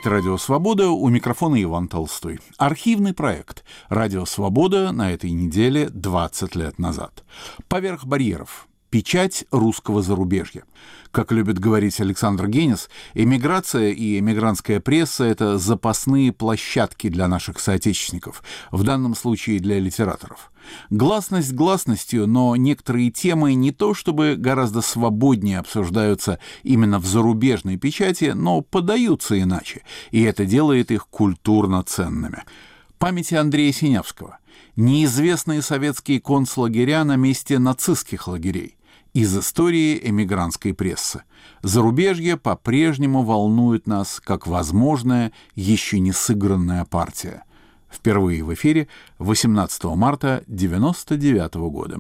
Это «Радио Свобода», у микрофона Иван Толстой. Архивный проект «Радио Свобода» на этой неделе 20 лет назад. «Поверх барьеров. Печать русского зарубежья». Как любит говорить Александр Генис, эмиграция и эмигрантская пресса – это запасные площадки для наших соотечественников, в данном случае для литераторов. Гласность гласностью, но некоторые темы не то чтобы гораздо свободнее обсуждаются именно в зарубежной печати, но подаются иначе, и это делает их культурно ценными. Памяти Андрея Синявского. Неизвестные советские концлагеря на месте нацистских лагерей. Из истории эмигрантской прессы. Зарубежье по-прежнему волнует нас как возможная, еще не сыгранная партия. Впервые в эфире 18 марта 1999 года.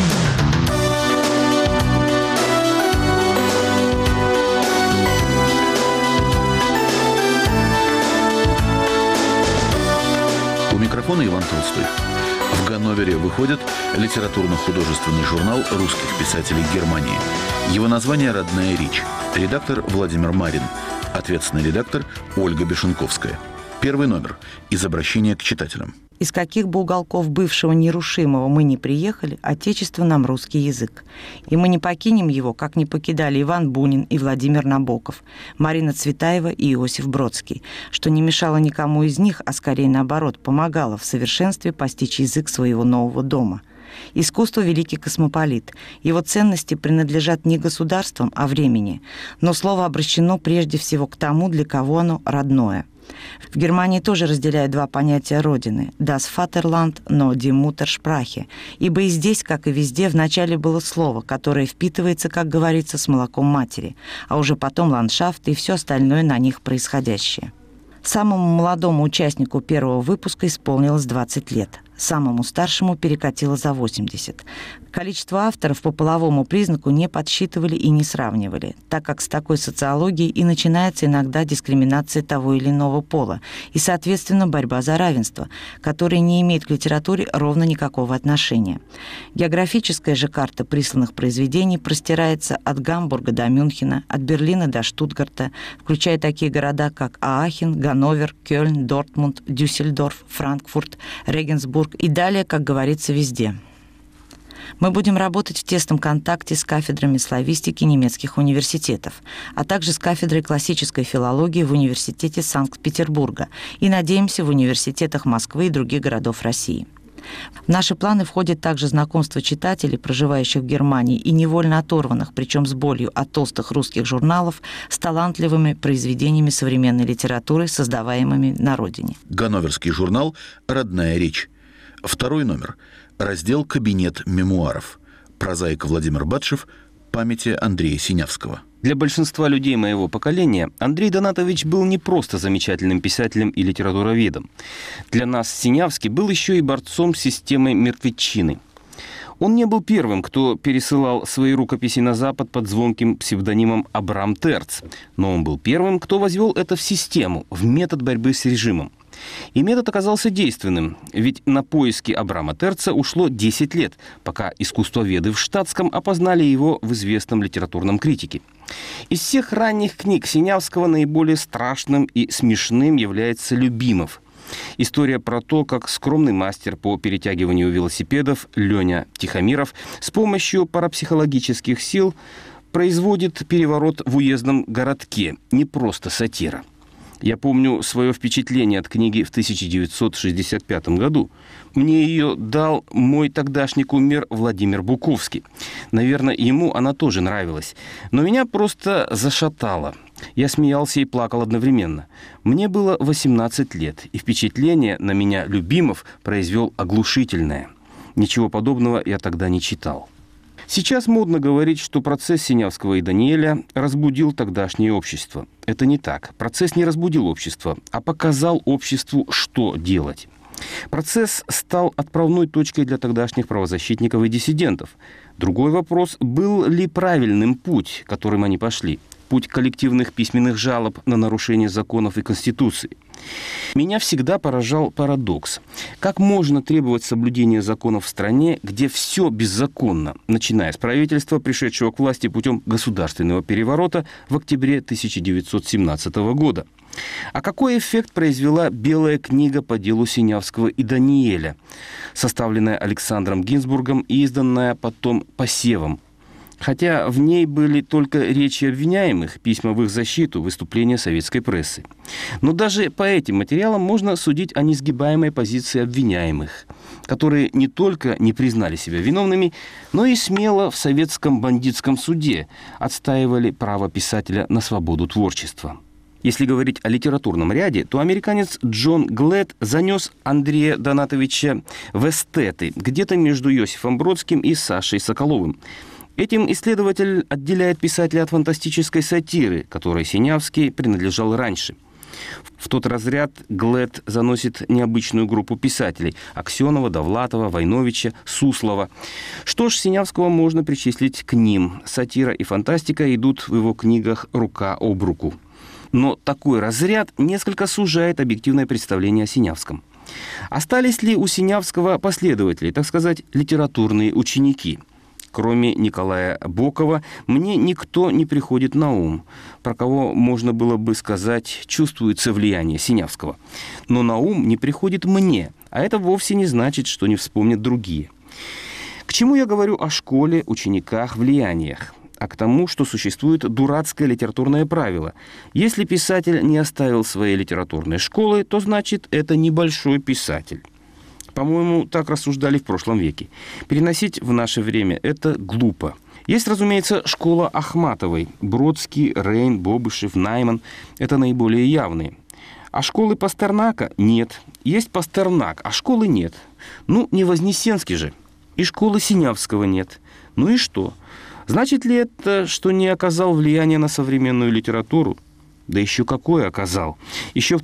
У микрофона Иван Толстой. В Ганновере выходит литературно-художественный журнал русских писателей Германии. Его название «Родная речь». Редактор Владимир Марин. Ответственный редактор Ольга Бешенковская. Первый номер. Из обращения к читателям. Из каких бы уголков бывшего нерушимого мы не приехали, отечество нам русский язык. И мы не покинем его, как не покидали Иван Бунин и Владимир Набоков, Марина Цветаева и Иосиф Бродский, что не мешало никому из них, а скорее наоборот, помогало в совершенстве постичь язык своего нового дома. Искусство – великий космополит. Его ценности принадлежат не государствам, а времени. Но слово обращено прежде всего к тому, для кого оно родное. В Германии тоже разделяют два понятия родины – das Vaterland, но die Muttersprache, ибо и здесь, как и везде, вначале было слово, которое впитывается, как говорится, с молоком матери, а уже потом ландшафт и все остальное на них происходящее. Самому молодому участнику первого выпуска исполнилось 20 лет, самому старшему перекатило за 80. Количество авторов по половому признаку не подсчитывали и не сравнивали, так как с такой социологией и начинается иногда дискриминация того или иного пола и, соответственно, борьба за равенство, которое не имеет к литературе ровно никакого отношения. Географическая же карта присланных произведений простирается от Гамбурга до Мюнхена, от Берлина до Штутгарта, включая такие города, как Аахен, Ганновер, Кёльн, Дортмунд, Дюссельдорф, Франкфурт, Регенсбург и далее, как говорится, везде. Мы будем работать в тесном контакте с кафедрами славистики немецких университетов, а также с кафедрой классической филологии в Университете Санкт-Петербурга и, надеемся, в университетах Москвы и других городов России. В наши планы входит также знакомство читателей, проживающих в Германии и невольно оторванных, причем с болью, от толстых русских журналов, с талантливыми произведениями современной литературы, создаваемыми на родине. Ганноверский журнал «Родная речь». Второй номер. Раздел «Кабинет мемуаров». Прозаик Владимир Батшев. Памяти Андрея Синявского. Для большинства людей моего поколения Андрей Донатович был не просто замечательным писателем и литературоведом. Для нас Синявский был еще и борцом с системой мертвечины. Он не был первым, кто пересылал свои рукописи на Запад под звонким псевдонимом Абрам Терц, но он был первым, кто возвел это в систему, в метод борьбы с режимом. И метод оказался действенным, ведь на поиски Абрама Терца ушло 10 лет, пока искусствоведы в штатском опознали его в известном литературном критике. Из всех ранних книг Синявского наиболее страшным и смешным является «Любимов». История про то, как скромный мастер по перетягиванию велосипедов Леня Тихомиров с помощью парапсихологических сил производит переворот в уездном городке, не просто сатира. Я помню свое впечатление от книги в 1965 году. Мне ее дал мой тогдашний кумир Владимир Буковский. Наверное, ему она тоже нравилась. Но меня просто зашатало. Я смеялся и плакал одновременно. Мне было 18 лет, и впечатление на меня Любимов произвел оглушительное. Ничего подобного я тогда не читал. Сейчас модно говорить, что процесс Синявского и Даниэля разбудил тогдашнее общество. Это не так. Процесс не разбудил общество, а показал обществу, что делать. Процесс стал отправной точкой для тогдашних правозащитников и диссидентов. Другой вопрос, был ли правильным путь, которым они пошли? Путь коллективных письменных жалоб на нарушение законов и Конституции. Меня всегда поражал парадокс. Как можно требовать соблюдения законов в стране, где все беззаконно, начиная с правительства, пришедшего к власти путем государственного переворота в октябре 1917 года? А какой эффект произвела «Белая книга» по делу Синявского и Даниэля, составленная Александром Гинзбургом и изданная потом Посевом? Хотя в ней были только речи обвиняемых, письма в их защиту, выступления советской прессы. Но даже по этим материалам можно судить о несгибаемой позиции обвиняемых, которые не только не признали себя виновными, но и смело в советском бандитском суде отстаивали право писателя на свободу творчества. Если говорить о литературном ряде, то американец Джон Глэд занес Андрея Донатовича в эстеты, где-то между Иосифом Бродским и Сашей Соколовым. Этим исследователь отделяет писателя от фантастической сатиры, которой Синявский принадлежал раньше. В тот разряд Глэд заносит необычную группу писателей – Аксенова, Довлатова, Войновича, Суслова. Что ж, Синявского можно причислить к ним. Сатира и фантастика идут в его книгах рука об руку. Но такой разряд несколько сужает объективное представление о Синявском. Остались ли у Синявского последователи, так сказать, литературные ученики? Кроме Николая Бокова, мне никто не приходит на ум, про кого можно было бы сказать, чувствуется влияние Синявского. Но на ум не приходит мне, а это вовсе не значит, что не вспомнят другие. К чему я говорю о школе, учениках, влияниях? А к тому, что существует дурацкое литературное правило. Если писатель не оставил своей литературной школы, то значит, это небольшой писатель. По-моему, так рассуждали в прошлом веке. Переносить в наше время это глупо. Есть, разумеется, школа Ахматовой. Бродский, Рейн, Бобышев, Найман – это наиболее явные. А школы Пастернака нет. Есть Пастернак, а школы нет. Ну, не Вознесенский же. И школы Синявского нет. Ну и что? Значит ли это, что не оказал влияния на современную литературу? Да еще какое оказал. Еще в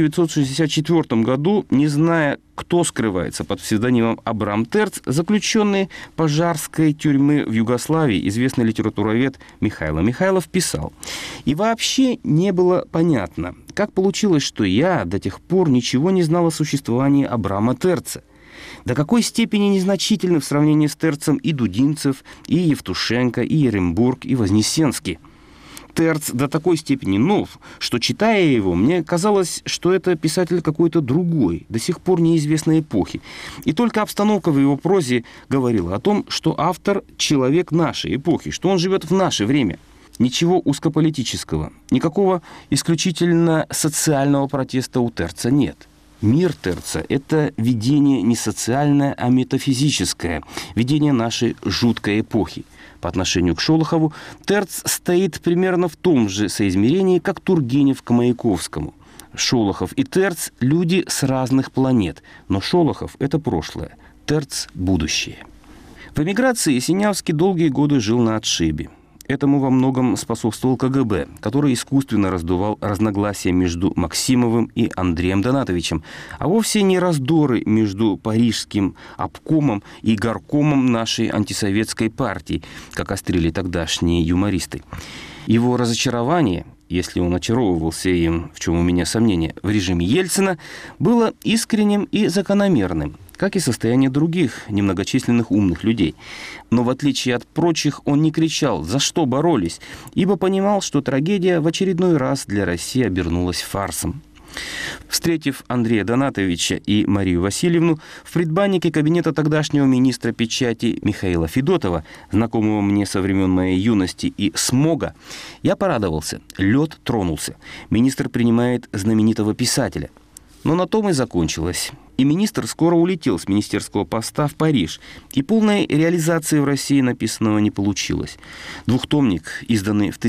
1964 году, не зная, кто скрывается под псевдонимом Абрам Терц, заключенный Пожарской тюрьмы в Югославии, известный литературовед Михаил Михайлов писал: «И вообще не было понятно, как получилось, что я до тех пор ничего не знал о существовании Абрама Терца. До какой степени незначительны в сравнении с Терцем и Дудинцев, и Евтушенко, и Ерембург, и Вознесенский. Терц до такой степени нов, что, читая его, мне казалось, что это писатель какой-то другой, до сих пор неизвестной эпохи. И только обстановка в его прозе говорила о том, что автор – человек нашей эпохи, что он живет в наше время. Ничего узкополитического, никакого исключительно социального протеста у Терца нет. Мир Терца – это видение не социальное, а метафизическое, видение нашей жуткой эпохи. По отношению к Шолохову Терц стоит примерно в том же соизмерении, как Тургенев к Маяковскому. Шолохов и Терц – люди с разных планет, но Шолохов – это прошлое, Терц – будущее. В эмиграции Синявский долгие годы жил на отшибе. Этому во многом способствовал КГБ, который искусственно раздувал разногласия между Максимовым и Андреем Донатовичем, а вовсе не раздоры между парижским обкомом и горкомом нашей антисоветской партии, как острили тогдашние юмористы. Его разочарование, если он очаровывался им, в чем у меня сомнения, в режиме Ельцина, было искренним и закономерным, как и состояние других немногочисленных умных людей. Но в отличие от прочих, он не кричал «За что боролись?», ибо понимал, что трагедия в очередной раз для России обернулась фарсом. Встретив Андрея Донатовича и Марию Васильевну в предбаннике кабинета тогдашнего министра печати Михаила Федотова, знакомого мне со времен моей юности и смога, я порадовался. Лед тронулся. Министр принимает знаменитого писателя. Но на том и закончилось. И министр скоро улетел с министерского поста в Париж, и полной реализации в России написанного не получилось. Двухтомник, изданный в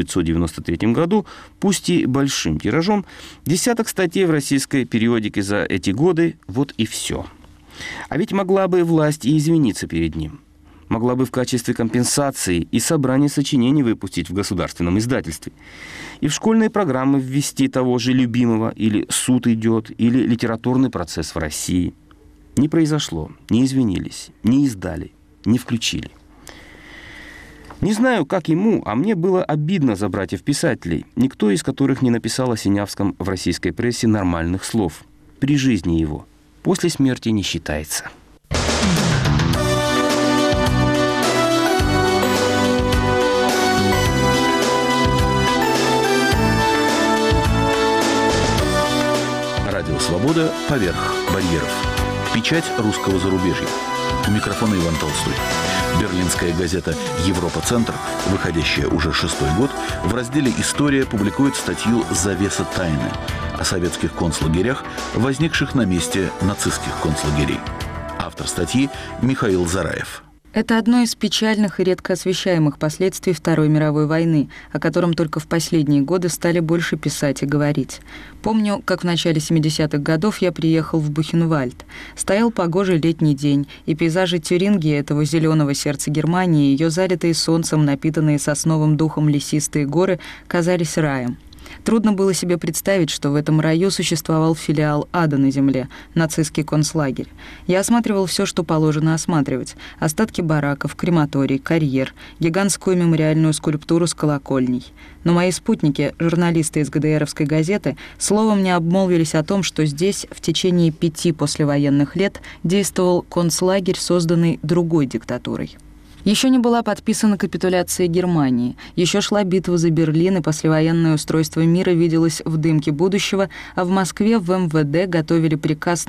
1993 году, пусть и большим тиражом, десяток статей в российской периодике за эти годы, вот и все. А ведь могла бы власть и извиниться перед ним. Могла бы в качестве компенсации и собрание сочинений выпустить в государственном издательстве. И в школьные программы ввести того же любимого, или «Суд идет», или «Литературный процесс в России». Не произошло, не извинились, не издали, не включили. Не знаю, как ему, а мне было обидно за братьев-писателей, никто из которых не написал о Синявском в российской прессе нормальных слов. При жизни его. После смерти не считается. Радио «Свобода» поверх барьеров. Печать русского зарубежья. У микрофона Иван Толстой. Берлинская газета «Европа-центр», выходящая уже 6-й год, в разделе «История» публикует статью «Завеса тайны» о советских концлагерях, возникших на месте нацистских концлагерей. Автор статьи Михаил Зараев. Это одно из печальных и редко освещаемых последствий Второй мировой войны, о котором только в последние годы стали больше писать и говорить. Помню, как в начале 70-х годов я приехал в Бухенвальд. Стоял погожий летний день, и пейзажи Тюрингии, этого зеленого сердца Германии, ее залитые солнцем, напитанные сосновым духом лесистые горы, казались раем. Трудно было себе представить, что в этом раю существовал филиал ада на земле, нацистский концлагерь. Я осматривал все, что положено осматривать. Остатки бараков, крематорий, карьер, гигантскую мемориальную скульптуру с колокольней. Но мои спутники, журналисты из ГДРовской газеты, словом не обмолвились о том, что здесь в течение 5 послевоенных лет действовал концлагерь, созданный другой диктатурой. Еще не была подписана капитуляция Германии, еще шла битва за Берлин, и послевоенное устройство мира виделось в дымке будущего, а в Москве в МВД готовили приказ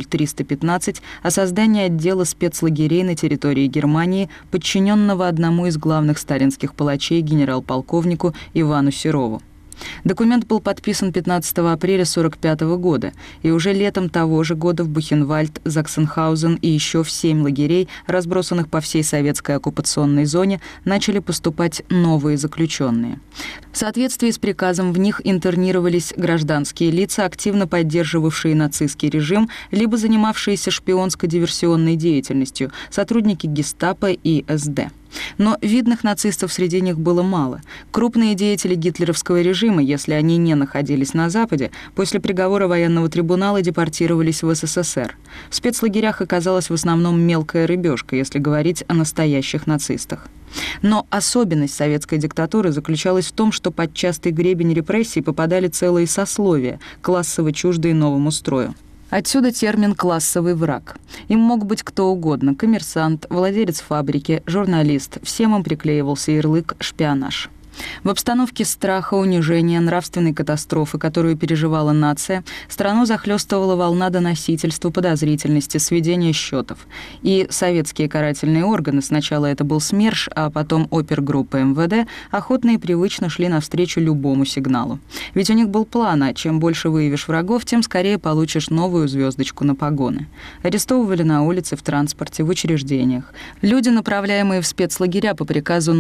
00315 о создании отдела спецлагерей на территории Германии, подчиненного одному из главных сталинских палачей генерал-полковнику Ивану Серову. Документ был подписан 15 апреля 1945 года, и уже летом того же года в Бухенвальд, Заксенхаузен и еще в 7 лагерей, разбросанных по всей советской оккупационной зоне, начали поступать новые заключенные. В соответствии с приказом в них интернировались гражданские лица, активно поддерживавшие нацистский режим, либо занимавшиеся шпионско-диверсионной деятельностью, сотрудники гестапо и СД. Но видных нацистов среди них было мало. Крупные деятели гитлеровского режима, если они не находились на Западе, после приговора военного трибунала депортировались в СССР. В спецлагерях оказалась в основном мелкая рыбешка, если говорить о настоящих нацистах. Но особенность советской диктатуры заключалась в том, что под частый гребень репрессий попадали целые сословия, классово чуждые новому строю. Отсюда термин «классовый враг». Им мог быть кто угодно – коммерсант, владелец фабрики, журналист. Всем им приклеивался ярлык «шпионаж». В обстановке страха, унижения, нравственной катастрофы, которую переживала нация, страну захлестывала волна доносительства, подозрительности, сведения счетов. И советские карательные органы, сначала это был СМЕРШ, а потом опергруппа МВД, охотно и привычно шли навстречу любому сигналу. Ведь у них был план, а чем больше выявишь врагов, тем скорее получишь новую звездочку на погоны. Арестовывали на улице, в транспорте, в учреждениях. Люди, направляемые в спецлагеря по приказу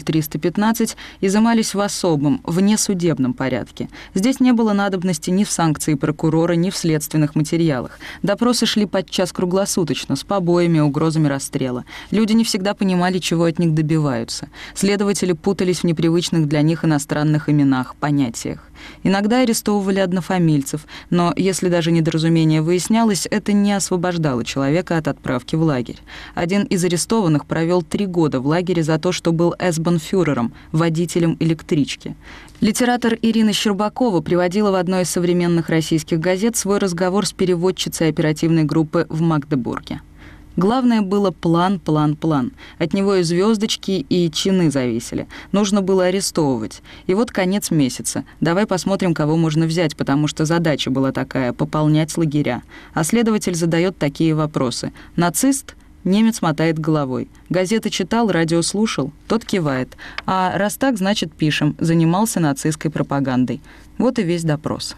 00315, изымались в особом, внесудебном порядке. Здесь не было надобности ни в санкции прокурора, ни в следственных материалах. Допросы шли подчас круглосуточно, с побоями, угрозами расстрела. Люди не всегда понимали, чего от них добиваются. Следователи путались в непривычных для них иностранных именах, понятиях. Иногда арестовывали однофамильцев, но если даже недоразумение выяснялось, это не освобождало человека от отправки в лагерь. Один из арестованных провел 3 года в лагере за то, что был эсбанфюрером, водителем электрички. Литератор Ирина Щербакова приводила в одной из современных российских газет свой разговор с переводчицей оперативной группы в Магдебурге. Главное было план, план, план. От него и звездочки, и чины зависели. Нужно было арестовывать. И вот конец месяца. Давай посмотрим, кого можно взять, потому что задача была такая — пополнять лагеря. А следователь задает такие вопросы. Нацист? Немец мотает головой. Газеты читал, радио слушал? Тот кивает. А раз так, значит, пишем. Занимался нацистской пропагандой. Вот и весь допрос.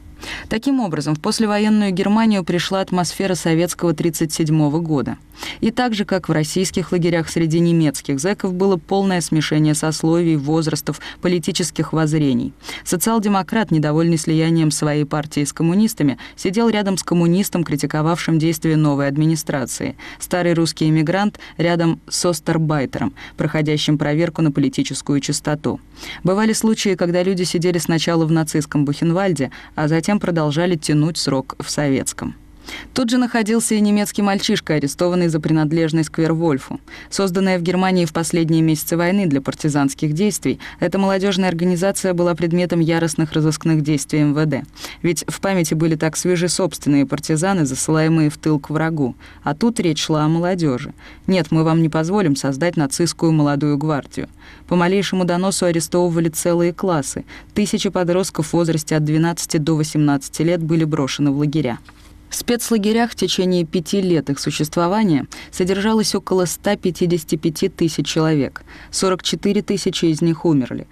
Таким образом, в послевоенную Германию пришла атмосфера советского 1937 года. И так же, как в российских лагерях среди немецких зэков, было полное смешение сословий, возрастов, политических воззрений. Социал-демократ, недовольный слиянием своей партии с коммунистами, сидел рядом с коммунистом, критиковавшим действия новой администрации. Старый русский эмигрант рядом с остарбайтером, проходящим проверку на политическую чистоту. Бывали случаи, когда люди сидели сначала в нацистском Бухенвальде, а затем продолжали тянуть срок в советском. Тут же находился и немецкий мальчишка, арестованный за принадлежность к Вервольфу. Созданная в Германии в последние месяцы войны для партизанских действий, эта молодежная организация была предметом яростных разыскных действий МВД. Ведь в памяти были так свежи собственные партизаны, засылаемые в тыл к врагу. А тут речь шла о молодежи. Нет, мы вам не позволим создать нацистскую молодую гвардию. По малейшему доносу арестовывали целые классы. Тысячи подростков в возрасте от 12 до 18 лет были брошены в лагеря. В спецлагерях в течение 5 лет их существования содержалось около 155 тысяч человек. 44 тысячи из них умерли.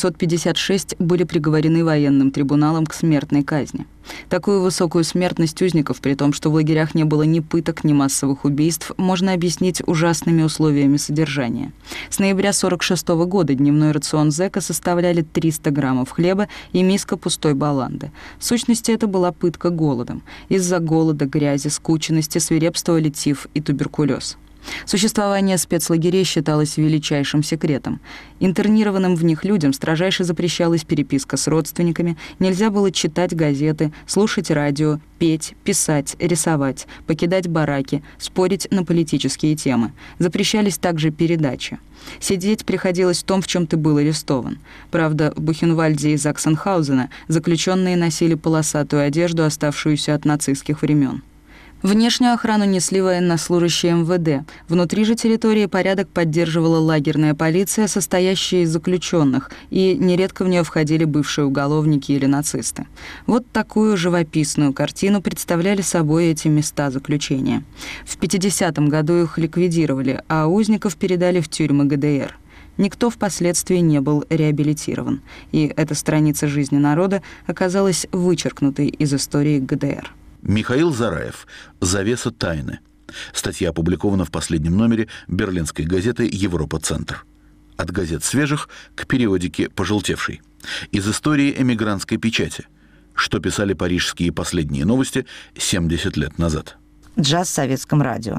756 были приговорены военным трибуналом к смертной казни. Такую высокую смертность узников, при том, что в лагерях не было ни пыток, ни массовых убийств, можно объяснить ужасными условиями содержания. С ноября 1946 года дневной рацион зэка составляли 300 граммов хлеба и миска пустой баланды. В сущности, это была пытка голодом. Из-за голода, грязи, скученности свирепствовали тиф и туберкулез. Существование спецлагерей считалось величайшим секретом. Интернированным в них людям строжайше запрещалась переписка с родственниками, нельзя было читать газеты, слушать радио, петь, писать, рисовать, покидать бараки, спорить на политические темы. Запрещались также передачи. Сидеть приходилось в том, в чем ты был арестован. Правда, в Бухенвальде и Заксенхаузена заключенные носили полосатую одежду, оставшуюся от нацистских времен. Внешнюю охрану несли военнослужащие МВД. Внутри же территории порядок поддерживала лагерная полиция, состоящая из заключенных, и нередко в нее входили бывшие уголовники или нацисты. Вот такую живописную картину представляли собой эти места заключения. В 50-м году их ликвидировали, а узников передали в тюрьмы ГДР. Никто впоследствии не был реабилитирован, и эта страница жизни народа оказалась вычеркнутой из истории ГДР. Михаил Зараев. «Завеса тайны». Статья опубликована в последнем номере берлинской газеты «Европа-центр». От газет свежих к периодике пожелтевшей. Из истории эмигрантской печати. Что писали парижские последние новости 70 лет назад. Джаз в советском радио.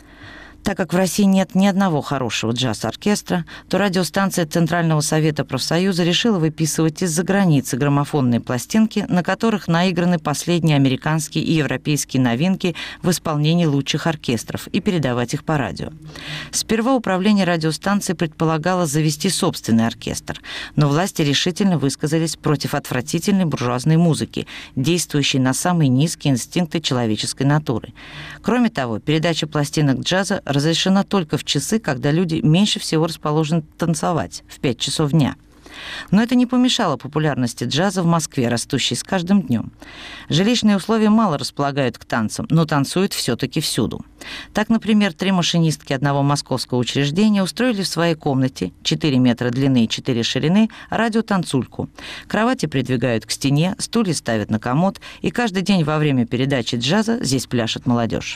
Так как в России нет ни одного хорошего джаз-оркестра, то радиостанция Центрального совета профсоюза решила выписывать из-за границы граммофонные пластинки, на которых наиграны последние американские и европейские новинки в исполнении лучших оркестров, и передавать их по радио. Сперва управление радиостанции предполагало завести собственный оркестр, но власти решительно высказались против отвратительной буржуазной музыки, действующей на самые низкие инстинкты человеческой натуры. Кроме того, передача пластинок джаза разрешена только в часы, когда люди меньше всего расположены танцевать, в 5 часов дня. Но это не помешало популярности джаза в Москве, растущей с каждым днем. Жилищные условия мало располагают к танцам, но танцуют все-таки всюду. Так, например, 3 машинистки одного московского учреждения устроили в своей комнате 4 метра длины и 4 ширины радиотанцульку. Кровати придвигают к стене, стулья ставят на комод, и каждый день во время передачи джаза здесь пляшет молодежь.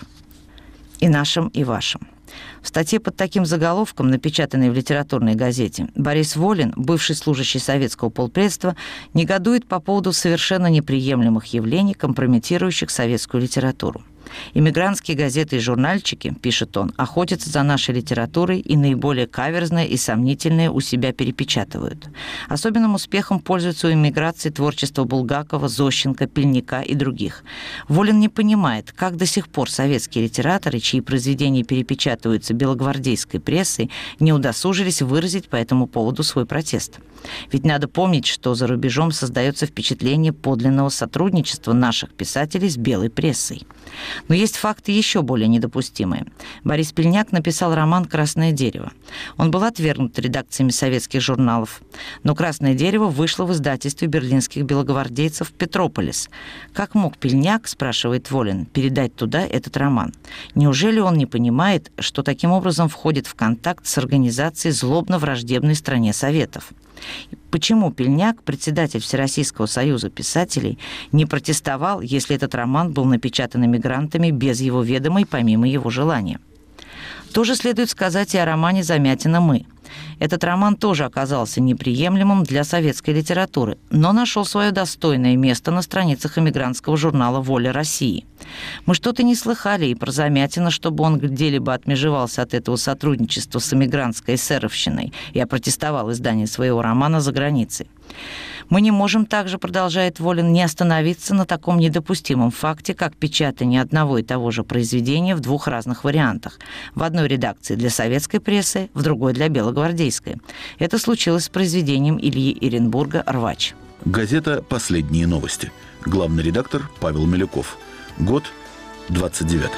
И нашим, и вашим. В статье под таким заголовком, напечатанной в литературной газете, Борис Волин, бывший служащий советского полпредства, негодует по поводу совершенно неприемлемых явлений, компрометирующих советскую литературу. «Иммигрантские газеты и журнальчики, — пишет он, — охотятся за нашей литературой и наиболее каверзное и сомнительное у себя перепечатывают. Особенным успехом пользуются у эмиграции творчество Булгакова, Зощенко, Пельника и других. Волин не понимает, как до сих пор советские литераторы, чьи произведения перепечатываются белогвардейской прессой, не удосужились выразить по этому поводу свой протест. Ведь надо помнить, что за рубежом создается впечатление подлинного сотрудничества наших писателей с белой прессой. Но есть факты еще более недопустимые. Борис Пельняк написал роман «Красное дерево». Он был отвергнут редакциями советских журналов. Но «Красное дерево» вышло в издательстве берлинских белогвардейцев «Петрополис». Как мог Пельняк, спрашивает Волин, передать туда этот роман? Неужели он не понимает, что таким образом входит в контакт с организацией злобно-враждебной стране Советов? Почему Пельняк, председатель Всероссийского союза писателей, не протестовал, если этот роман был напечатан эмигрантами без его ведома и помимо его желания? То же следует сказать и о романе «Замятина мы». Этот роман тоже оказался неприемлемым для советской литературы, но нашел свое достойное место на страницах эмигрантского журнала «Воля России». Мы что-то не слыхали и про Замятина, чтобы он где-либо отмежевался от этого сотрудничества с эмигрантской эсеровщиной и опротестовал издание своего романа за границей. Мы не можем также, продолжает Волин, не остановиться на таком недопустимом факте, как печатание одного и того же произведения в двух разных вариантах. В одной редакции для советской прессы, в другой для белогвардейской. Это случилось с произведением Ильи Иренбурга «Рвач». Газета «Последние новости». Главный редактор Павел Милюков. Год 29-й.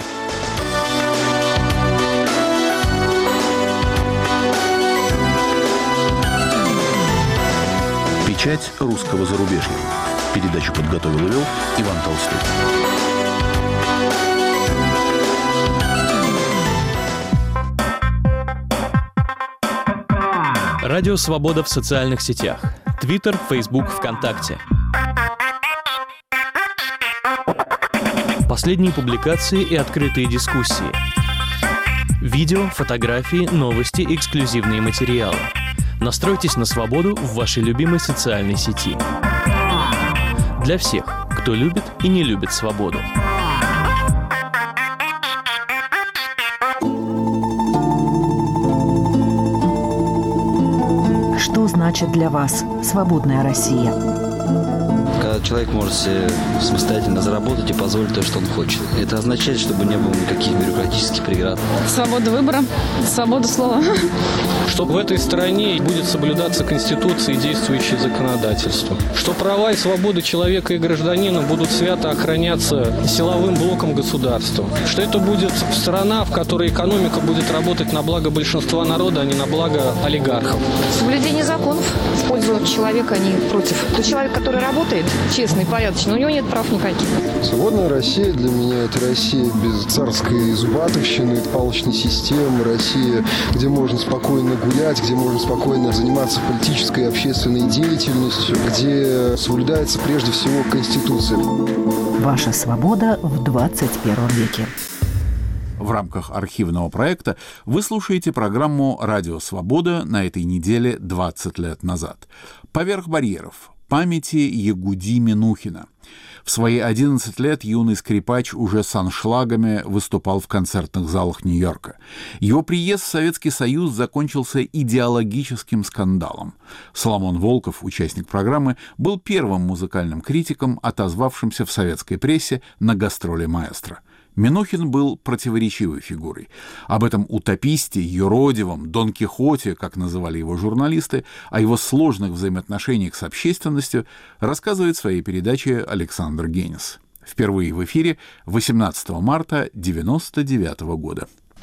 Печать русского зарубежья. Передачу подготовил и вел Иван Толстой. Радио «Свобода» в социальных сетях. Твиттер, Фейсбук, ВКонтакте. Последние публикации и открытые дискуссии. Видео, фотографии, новости, эксклюзивные материалы. Настройтесь на свободу в вашей любимой социальной сети. Для всех, кто любит и не любит свободу. Что значит для вас свободная Россия? Когда человек может себе самостоятельно заработать и позволить то, что он хочет. Это означает, чтобы не было никаких бюрократических преград. Свобода выбора, свобода слова. Что в этой стране будет соблюдаться Конституция и действующее законодательство. Что права и свободы человека и гражданина будут свято охраняться силовым блоком государства. Что это будет страна, в которой экономика будет работать на благо большинства народа, а не на благо олигархов. Соблюдение законов в пользу человека, а не против. Тот человек, который работает честно и порядочно, у него нет прав никаких. Свободная Россия для меня – это Россия без царской зубатовщины, палочной системы, Россия, где можно спокойно гулять, где можно спокойно заниматься политической и общественной деятельностью, где соблюдается прежде всего Конституция. Ваша свобода в 21 веке. В рамках архивного проекта вы слушаете программу «Радио Свобода» на этой неделе 20 лет назад. «Поверх барьеров. Памяти Ягуди Минухина». В свои 11 лет юный скрипач уже с аншлагами выступал в концертных залах Нью-Йорка. Его приезд в Советский Союз закончился идеологическим скандалом. Соломон Волков, участник программы, был первым музыкальным критиком, отозвавшимся в советской прессе на гастроли маэстро. Минухин был противоречивой фигурой. Об этом утописте, юродивом, Дон Кихоте, как называли его журналисты, о его сложных взаимоотношениях с общественностью рассказывает в своей передаче Александр Генис. Впервые в эфире 18 марта 1999 года.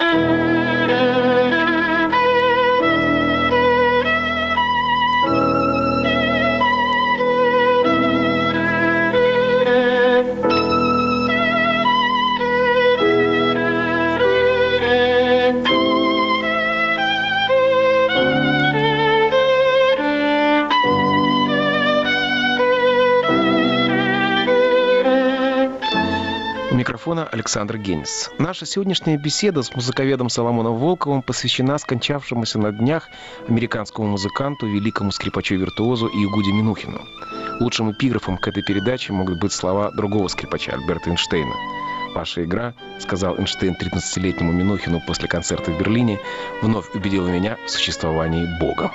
Александр Генис. Наша сегодняшняя беседа с музыковедом Соломоном Волковым посвящена скончавшемуся на днях американскому музыканту, великому скрипачу-виртуозу Ягуди Минухину. Лучшим эпиграфом к этой передаче могут быть слова другого скрипача, Альберта Эйнштейна. «Ваша игра, — сказал Эйнштейн 13-летнему Минухину после концерта в Берлине, — вновь убедила меня в существовании Бога».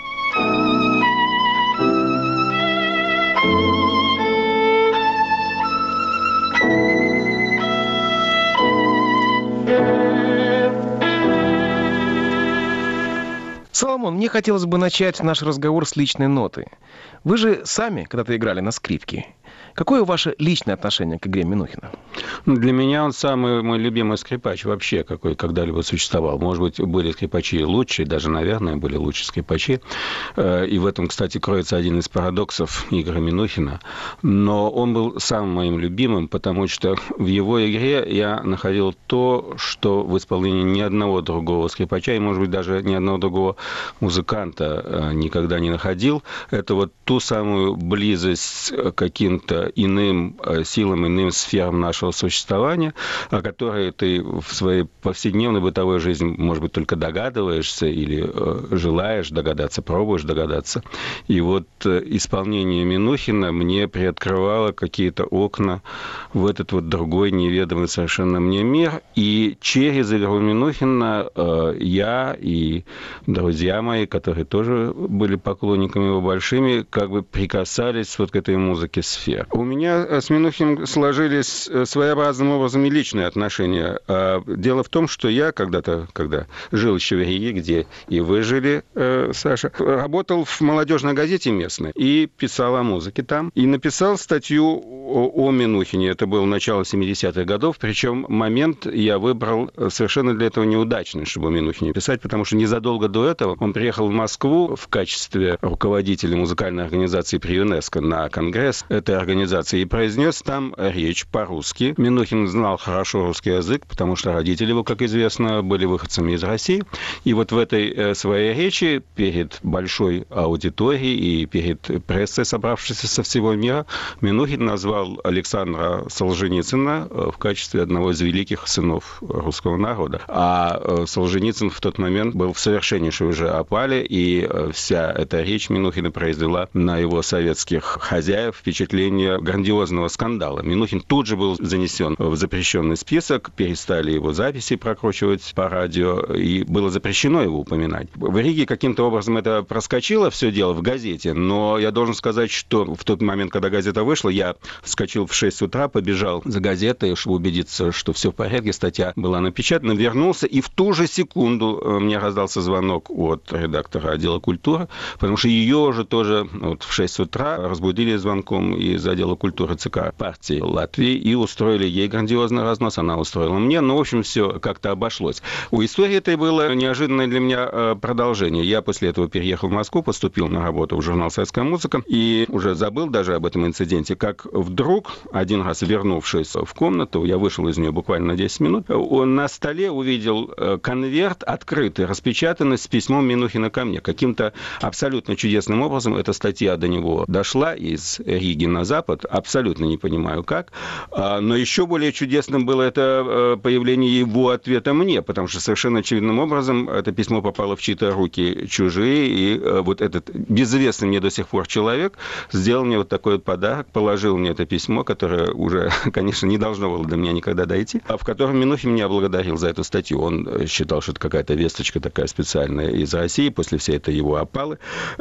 Соломон, мне хотелось бы начать наш разговор с личной ноты. Вы же сами когда-то играли на скрипке. Какое ваше личное отношение к игре Минухина? Для меня он самый мой любимый скрипач вообще, какой когда-либо существовал. Может быть, были скрипачи лучшие, даже, наверное, были лучшие скрипачи. И в этом, кстати, кроется один из парадоксов игры Минухина. Но он был самым моим любимым, потому что в его игре я находил то, что в исполнении ни одного другого скрипача, и, может быть, даже ни одного другого музыканта никогда не находил. Это вот ту самую близость к каким-то иным силам, иным сферам нашего существования, о которой ты в своей повседневной бытовой жизни, может быть, только догадываешься или желаешь догадаться, пробуешь догадаться. И вот исполнение Минухина мне приоткрывало какие-то окна в этот вот другой, неведомый совершенно мне мир. И через игру Минухина я и друзья мои, которые тоже были поклонниками его большими, как бы прикасались вот к этой музыке сфер. У меня с Минухиным сложились своеобразным образом и личные отношения. Дело в том, что я когда-то, когда жил еще в Риге, где и вы жили, Саша, работал в молодежной газете местной и писал о музыке там. И написал статью о Минухине. Это было начало 70-х годов. Причем момент я выбрал совершенно для этого неудачный, чтобы о Минухине писать, потому что незадолго до этого он приехал в Москву в качестве руководителя музыкальной организации при ЮНЕСКО на конгресс этой организации и произнес там речь по-русски. Минухин знал хорошо русский язык, потому что родители его, как известно, были выходцами из России. И вот в этой своей речи перед большой аудиторией и перед прессой, собравшейся со всего мира, Минухин назвал Александра Солженицына в качестве одного из великих сынов русского народа. А Солженицын в тот момент был в совершеннейшей уже опале, и вся эта речь Минухина произвела на его советских хозяев впечатление грандиозного скандала. Минухин тут же был занесен в запрещенный список, перестали его записи прокручивать по радио, и было запрещено его упоминать. В Риге каким-то образом это проскочило все дело в газете, но я должен сказать, что в тот момент, когда газета вышла, я вскочил в 6 утра, побежал за газетой, чтобы убедиться, что все в порядке, статья была напечатана, вернулся, и в ту же секунду мне раздался звонок от редактора отдела культуры, потому что ее уже тоже вот в 6 утра разбудили звонком из отдела культуры ЦК партии Латвии и устроили ей грандиозный разнос, она устроила мне, но, в общем, все как-то обошлось. У истории этой было неожиданное для меня продолжение. Я после этого переехал в Москву, поступил на работу в журнал «Советская музыка» и уже забыл даже об этом инциденте, как вдруг, один раз вернувшись в комнату, я вышел из нее буквально на 10 минут, он на столе увидел конверт открытый, распечатанный с письмом Минухина ко мне. Каким-то абсолютно чудесным образом эта статья до него дошла из Риги на запад, абсолютно не понимаю как, но еще более чудесным было это появление его ответа мне, потому что совершенно очевидным образом это письмо попало в чьи-то руки чужие, и вот этот безызвестный мне до сих пор человек сделал мне вот такой вот подарок, положил мне это письмо, которое уже, конечно, не должно было до меня никогда дойти, а в котором Минухин меня благодарил за эту статью. Он считал, что это какая-то весточка такая специальная из России после всей этой его опалы.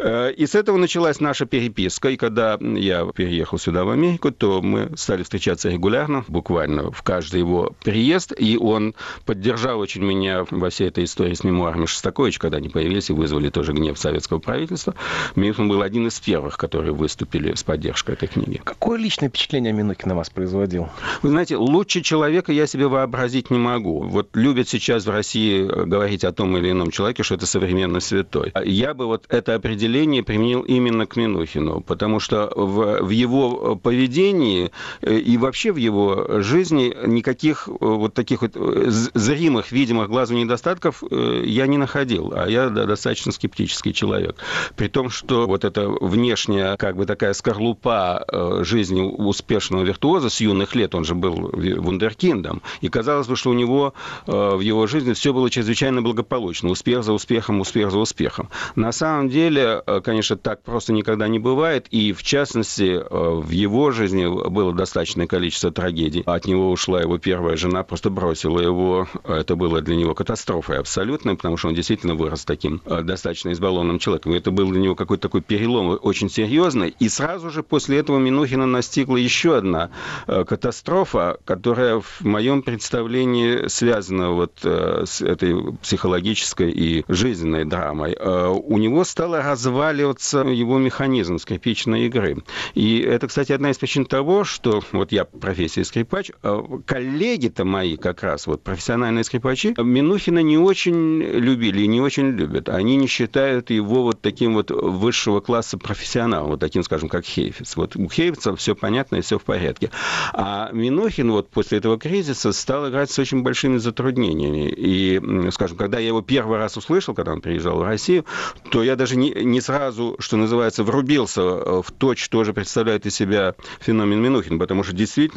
И с этого началась наша переписка, и когда я переехал сюда, в Америку, то мы стали встречаться регулярно, буквально в каждый его приезд, и он поддержал очень меня во всей этой истории с мемуарами Шостаковича, когда они появились и вызвали тоже гнев советского правительства. Минухин был один из первых, которые выступили с поддержкой этой книги. Какое личное впечатление Минухин на вас производил? Вы знаете, лучше человека я себе вообразить не могу. Вот любят сейчас в России говорить о том или ином человеке, что это современный святой. Я бы вот это определение применил именно к Минухину, потому что в его поведении и вообще в его жизни никаких вот таких вот зримых, видимых глазу недостатков я не находил, а я достаточно скептический человек. При том, что вот эта внешняя, как бы такая скорлупа жизни успешного виртуоза с юных лет, он же был вундеркиндом, и казалось бы, что у него в его жизни все было чрезвычайно благополучно, успех за успехом, успех за успехом. На самом деле, конечно, так просто никогда не бывает, и в частности, в его жизни было достаточное количество трагедий. От него ушла его первая жена, просто бросила его. Это было для него катастрофой абсолютной, потому что он действительно вырос таким достаточно избалованным человеком. И это был для него какой-то такой перелом очень серьезный. И сразу же после этого Минухина настигла еще одна катастрофа, которая в моем представлении связана вот с этой психологической и жизненной драмой. У него стало разваливаться его механизм скрипичной игры. И это, кстати, одна из причин того, что вот я профессия скрипач, коллеги-то мои как раз, вот профессиональные скрипачи, Минухина не очень любили и не очень любят. Они не считают его вот таким вот высшего класса профессионалом, вот таким, скажем, как Хейфиц. Вот у Хейфица все понятно и все в порядке. А Минухин вот после этого кризиса стал играть с очень большими затруднениями. И, скажем, когда я его первый раз услышал, когда он приезжал в Россию, то я даже не сразу, что называется, врубился в то, что же представляет из себя феномен Минухин, потому что действительно и в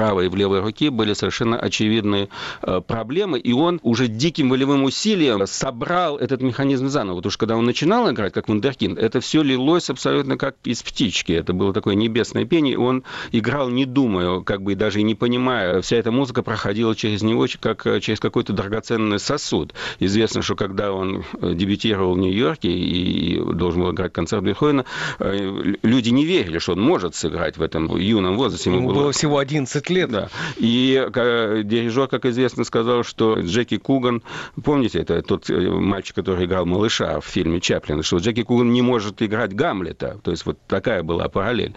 правой и в левой руке были совершенно очевидные проблемы, и он уже диким волевым усилием собрал этот механизм заново. Потому что когда он начинал играть, как вундеркинд, это все лилось абсолютно как из птички. Это было такое небесное пение, и он играл, не думая, как бы даже и не понимая. Вся эта музыка проходила через него, как через какой-то драгоценный сосуд. Известно, что когда он дебютировал в Нью-Йорке и должен был играть концерт Бетховена, люди не верили, что он может сыграть в этом юном возрасте. Ему было всего 11 лет. Да. И дирижер, как известно, сказал, что Джеки Куган, помните, это тот мальчик, который играл малыша в фильме Чаплина, что Джеки Куган не может играть Гамлета. То есть вот такая была параллель.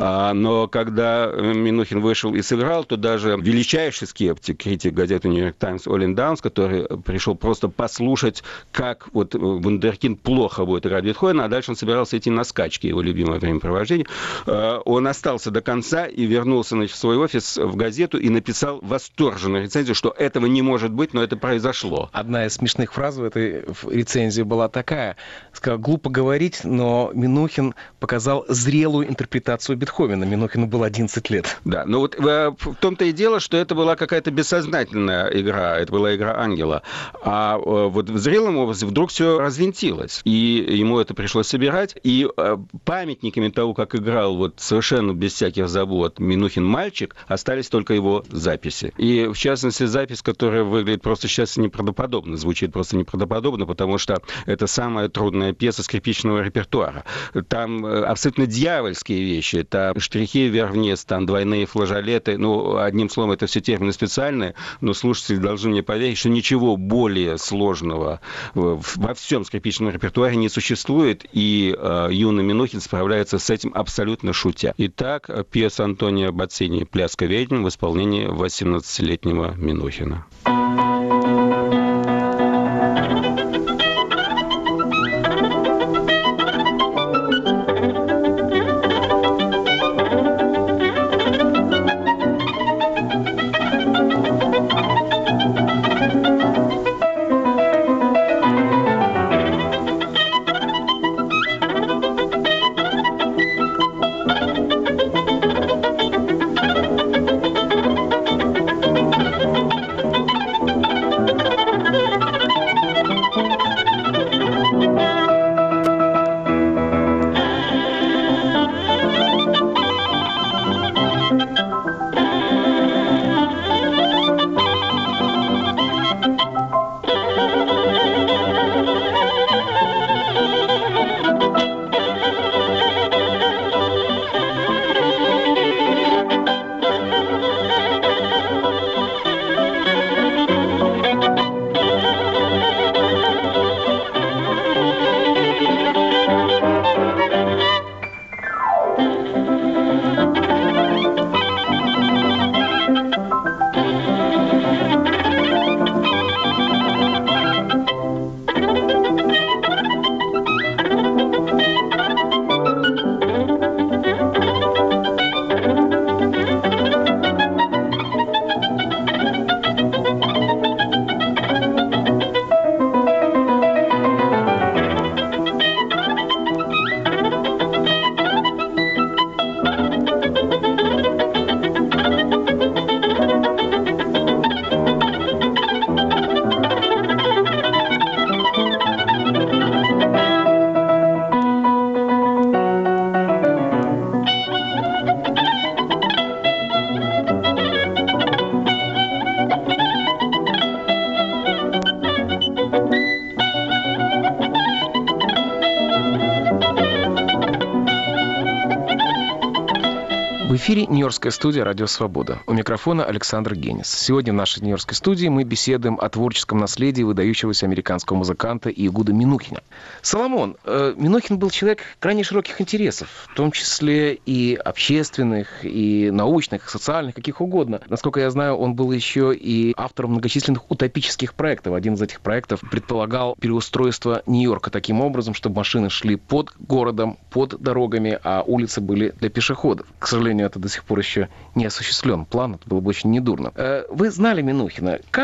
Но когда Минухин вышел и сыграл, то даже величайший скептик, критик газеты «Нью-Йорк Таймс» Олин Даунс, который пришел просто послушать, как вот вундеркинд плохо будет играть Бетховена, а дальше он собирался идти на скачки, его любимое времяпровождение, он остался до конца и вернулся в свой офис в газету и написал восторженную рецензию, что этого не может быть, но это произошло. Одна из смешных фраз в этой рецензии была такая. Сказал, глупо говорить, но Минухин показал зрелую интерпретацию Бетховена. Минухину было 11 лет. Да, но вот в том-то и дело, что это была какая-то бессознательная игра, это была игра ангела. А вот в зрелом образе вдруг все развинтилось, и ему это пришлось собирать, и памятниками того, как играл вот совершенно без всяких забот Минухин мальчик, остались только его записи. И, в частности, запись, которая выглядит просто сейчас неправдоподобно, звучит просто неправдоподобно, потому что это самая трудная пьеса скрипичного репертуара. Там абсолютно дьявольские вещи, это штрихи вверх-вниз, там двойные флажолеты, ну, одним словом, это все термины специальные, но слушатели должны мне поверить, что ничего более сложного во всем скрипичном репертуаре не существует, и юный Минухин справляется с этим абсолютно шутя. Итак, пьеса Антонио Боцини «Пляска ведьм» в исполнении 18-летнего Минухина. В эфире Нью-Йоркская студия «Радио Свобода». У микрофона Александр Генис. Сегодня в нашей Нью-Йоркской студии мы беседуем о творческом наследии выдающегося американского музыканта Иегуда Минухина. Соломон, Минухин был человек крайне широких интересов, в том числе и общественных, и научных, и социальных, каких угодно. Насколько я знаю, он был еще и автором многочисленных утопических проектов. Один из этих проектов предполагал переустройство Нью-Йорка таким образом, чтобы машины шли под городом, под дорогами, а улицы были для пешеходов. К сожалению, это до сих пор еще не осуществлен план, это было бы очень недурно. Вы знали Минухина. Как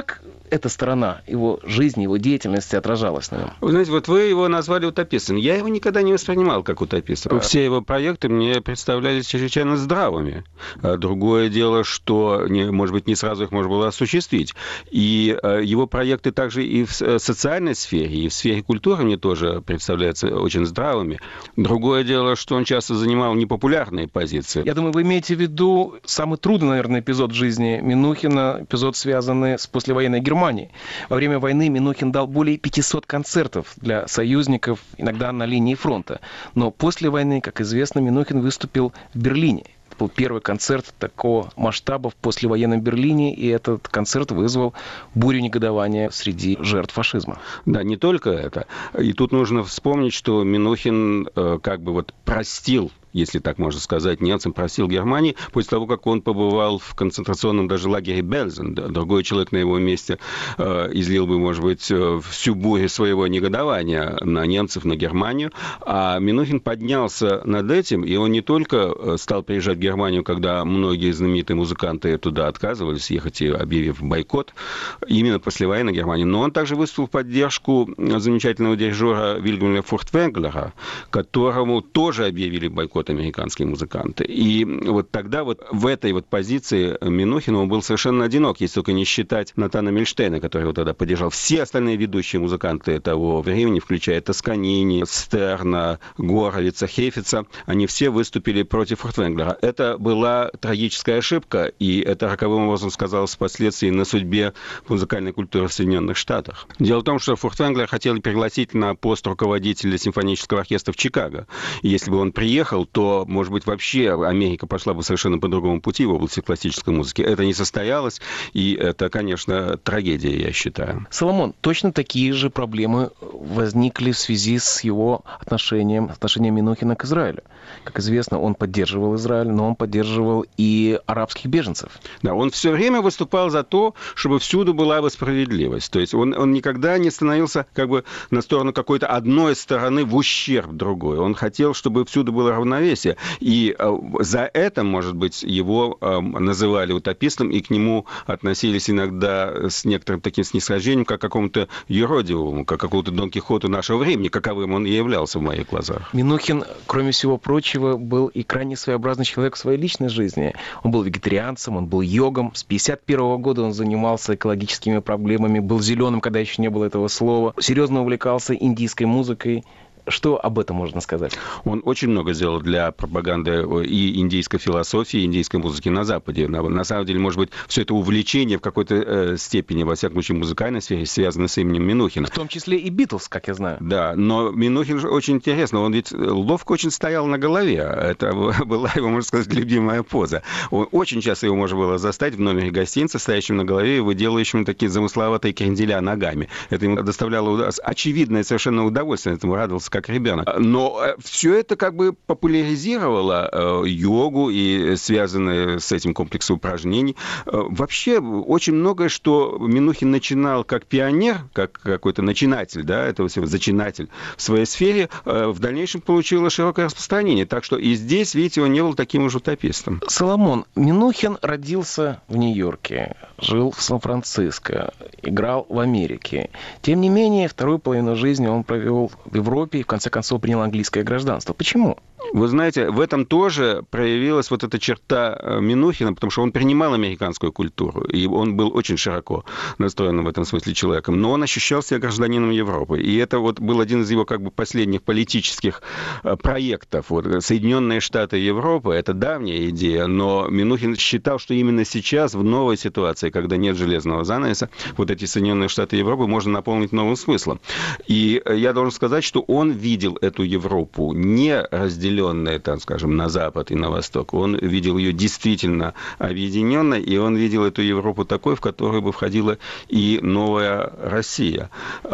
эта сторона его жизни, его деятельности отражалась на нем? Вы знаете, вот вы его назвали утопистом. Я его никогда не воспринимал как утописта. Все его проекты мне представлялись чрезвычайно здравыми. Другое дело, что, может быть, не сразу их можно было осуществить. И его проекты также и в социальной сфере, и в сфере культуры мне тоже представляются очень здравыми. Другое дело, что он часто занимал непопулярные позиции. Я думаю, вы имеете в виду самый трудный, наверное, эпизод в жизни Минухина, эпизод, связанный с послевоенной Германией. Во время войны Минухин дал более 500 концертов для союзников, иногда на линии фронта. Но после войны, как известно, Минухин выступил в Берлине. Это был первый концерт такого масштаба в послевоенном Берлине, и этот концерт вызвал бурю негодования среди жертв фашизма. Да, не только это. И тут нужно вспомнить, что Минухин как бы вот простил, если так можно сказать, немцам, простил Германии после того, как он побывал в концентрационном даже лагере Белзен. Другой человек на его месте излил бы, может быть, всю бурю своего негодования на немцев, на Германию. А Минухин поднялся над этим, и он не только стал приезжать в Германию, когда многие знаменитые музыканты туда отказывались ехать, объявив бойкот, именно послевоенной Германии, но он также выступил в поддержку замечательного дирижера Вильгельма Фуртвенглера, которому тоже объявили бойкот американские музыканты. И вот тогда вот в этой вот позиции Минухина он был совершенно одинок, если только не считать Натана Мильштейна, который его тогда поддержал. Все остальные ведущие музыканты того времени, включая Тосканини, Стерна, Горовица, Хейфица, они все выступили против Фуртвенглера. Это была трагическая ошибка, и это роковым образом сказалось впоследствии на судьбе музыкальной культуры в Соединенных Штатах. Дело в том, что Фуртвенглер хотел пригласить на пост руководителя симфонического оркестра в Чикаго. И если бы он приехал, то, может быть, вообще Америка пошла бы совершенно по другому пути в области классической музыки. Это не состоялось, и это, конечно, трагедия, я считаю. Соломон, точно такие же проблемы возникли в связи с его отношением Минухина к Израилю. Как известно, он поддерживал Израиль, но он поддерживал и арабских беженцев. Да, он все время выступал за то, чтобы всюду была бы справедливость. То есть он никогда не становился как бы на сторону какой-то одной стороны в ущерб другой. Он хотел, чтобы всюду было равновесие. И за это, может быть, его называли утопистом, и к нему относились иногда с некоторым таким снисхождением, как к какому-то юродивому, как к какому-то Дон Кихоту нашего времени, каковым он и являлся в моих глазах. Минухин, кроме всего прочего, был и крайне своеобразный человек в своей личной жизни. Он был вегетарианцем, он был йогом. С 1951 года он занимался экологическими проблемами, был зеленым, когда еще не было этого слова. Серьезно увлекался индийской музыкой. Что об этом можно сказать? Он очень много сделал для пропаганды и индийской философии, и индийской музыки на Западе. На самом деле, может быть, все это увлечение в какой-то степени, во всяком случае, музыкальной сфере, связано с именем Минухина. В том числе и Битлз, как я знаю. Да, но Минухин же очень интересно. Он ведь ловко очень стоял на голове. Это была его, можно сказать, любимая поза. Очень часто его можно было застать в номере гостиницы, стоящим на голове и выделывающим такие замысловатые кренделя ногами. Это ему доставляло очевидное совершенно удовольствие. Этому радовался как ребенок. Но все это как бы популяризировало йогу и связанные с этим комплексы упражнений. Вообще очень многое, что Минухин начинал как пионер, как какой-то начинатель, да, этого всего, зачинатель в своей сфере, в дальнейшем получило широкое распространение. Так что и здесь, видите, он не был таким уж утопистом. Соломон, Минухин родился в Нью-Йорке, жил в Сан-Франциско, играл в Америке. Тем не менее, вторую половину жизни он провел в Европе и, в конце концов, принял английское гражданство. Почему? Вы знаете, в этом тоже проявилась вот эта черта Минухина, потому что он принимал американскую культуру, и он был очень широко настроенным в этом смысле человеком, но он ощущал себя гражданином Европы. И это вот был один из его как бы последних политических проектов. Вот Соединенные Штаты Европы — это давняя идея, но Минухин считал, что именно сейчас, в новой ситуации, когда нет железного занавеса, вот эти Соединенные Штаты Европы можно наполнить новым смыслом. И я должен сказать, что он видел эту Европу не разделенной, там, скажем, на Запад и на Восток. Он видел ее действительно объединенной, и он видел эту Европу такой, в которую бы входила и новая Россия.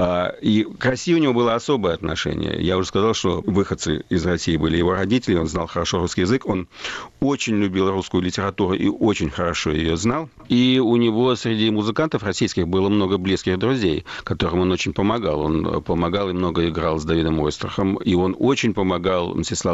И к России у него было особое отношение. Я уже сказал, что выходцы из России были его родители, он знал хорошо русский язык, он очень любил русскую литературу и очень хорошо ее знал. И у него среди музыкантов российских было много близких друзей, которым он очень помогал. Он помогал и много играл с Давидом Ойстрахом, и он очень помогал Мстиславу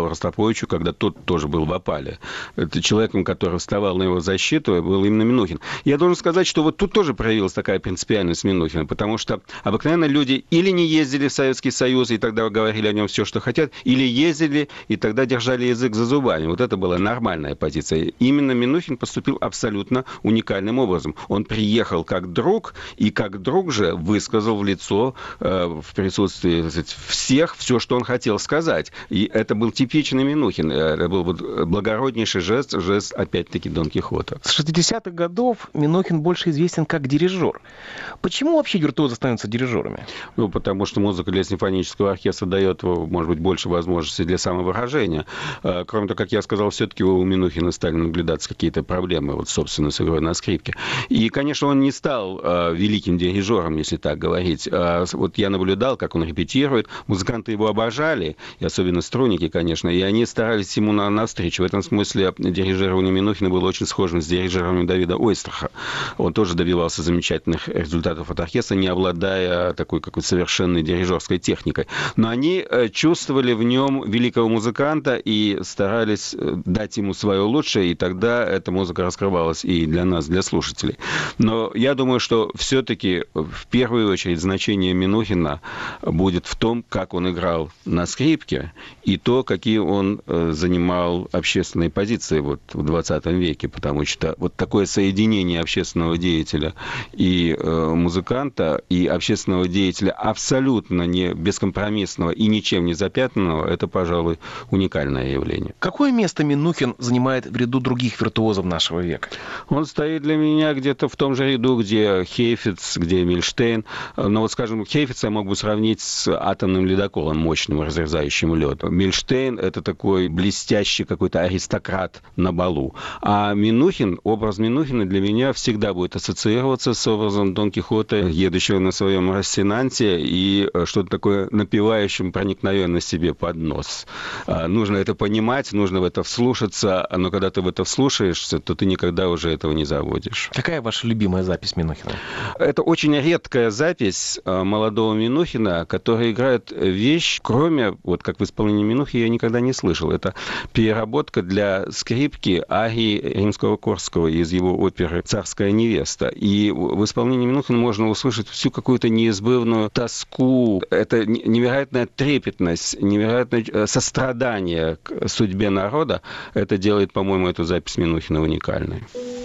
Ростроповичу, когда тот тоже был в опале. Это человеком, который вставал на его защиту, был именно Минухин. Я должен сказать, что вот тут тоже проявилась такая принципиальность Минухина, потому что обыкновенно люди или не ездили в Советский Союз, и тогда говорили о нем все, что хотят, или ездили, и тогда держали язык за зубами. Вот это была нормальная позиция. Именно Минухин поступил абсолютно уникальным образом. Он приехал как друг, и как друг же высказал в лицо, в присутствии, так сказать, всех все, что он хотел сказать. И это был типичный Минухин. Это был вот благороднейший жест, опять-таки, Дон Кихота. С 60-х годов Минухин больше известен как дирижер. Почему вообще виртуозы становятся дирижерами? Ну, потому что музыка для симфонического оркестра дает, может быть, больше возможностей для самовыражения. Кроме того, как я сказал, все-таки у Минухина стали наблюдаться какие-то проблемы, вот, собственно, с игрой на скрипке. И, конечно, он не стал великим дирижером, если так говорить. Вот я наблюдал, как он репетирует. Музыканты его обожали, и особенно струнники, конечно, и они старались ему навстречу. В этом смысле дирижирование Минухина было очень схожим с дирижированием Давида Ойстраха. Он тоже добивался замечательных результатов от оркестра, не обладая такой какой-то совершенной дирижерской техникой. Но они чувствовали в нем великого музыканта и старались дать ему свое лучшее, и тогда эта музыка раскрывалась и для нас, для слушателей. Но я думаю, что все-таки в первую очередь значение Минухина будет в том, как он играл на скрипке, и то, какие он занимал общественные позиции вот в 20 веке, потому что вот такое соединение общественного деятеля и музыканта, и общественного деятеля абсолютно не бескомпромиссного и ничем не запятнанного, это, пожалуй, уникальное явление. Какое место Минухин занимает в ряду других виртуозов нашего века? Он стоит для меня где-то в том же ряду, где Хейфиц, где Мильштейн. Но вот, скажем, Хейфица я мог бы сравнить с атомным ледоколом, мощным, разрезающим лед. Мильштейн — это такой блестящий какой-то аристократ на балу. А Минухин, образ Минухина для меня всегда будет ассоциироваться с образом Дон Кихота, едущего на своем Росинанте и что-то такое напевающим проникновенно себе под нос. Нужно это понимать, нужно в это вслушаться, но когда ты в это вслушаешься, то ты никогда уже этого не заводишь. Какая ваша любимая запись Минухина? Это очень редкая запись молодого Минухина, который играет вещь, кроме, вот как в исполнении Минухи, я никогда не слышал. Это переработка для скрипки арии Римского-Корского из его оперы «Царская невеста». И в исполнении Минухина можно услышать всю какую-то неизбывную тоску. Это невероятная трепетность, невероятное сострадание к судьбе народа. Это делает, по-моему, эту запись Минухина уникальной.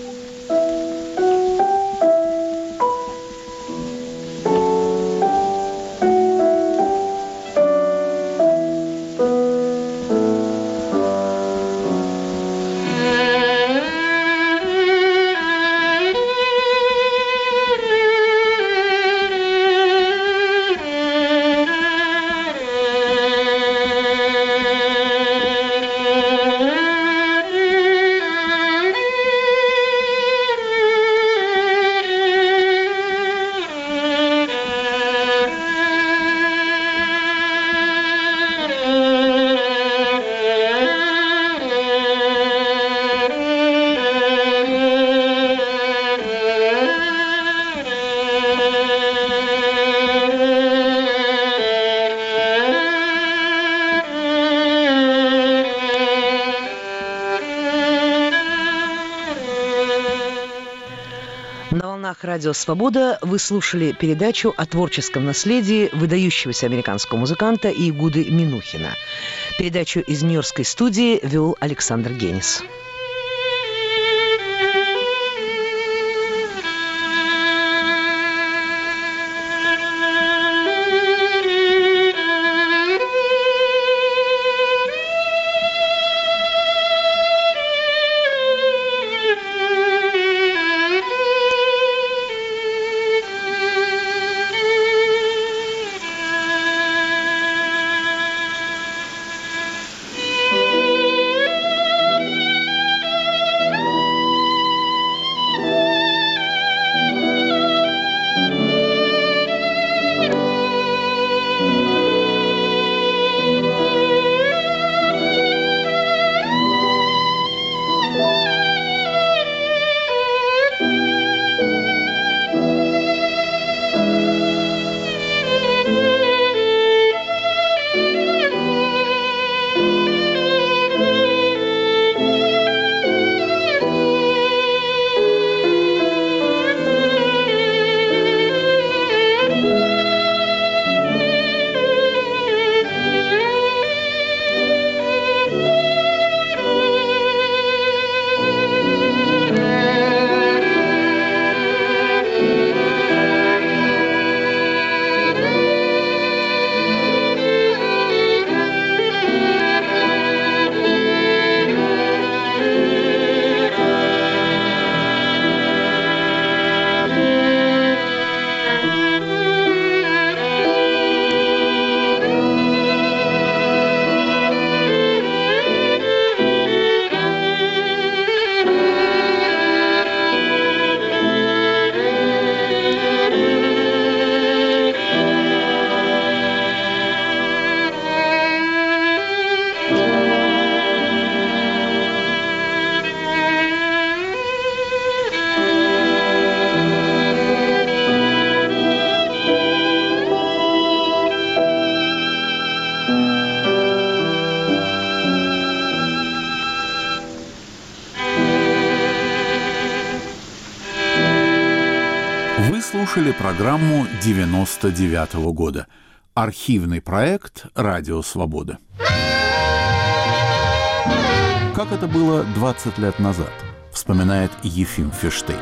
Радио «Свобода» вы слушали передачу о творческом наследии выдающегося американского музыканта Иегуды Минухина. Передачу из Нью-Йоркской студии вел Александр Генис. Вы слушали программу 99-го года. Архивный проект «Радио Свобода». Как это было 20 лет назад, вспоминает Ефим Ферштейн.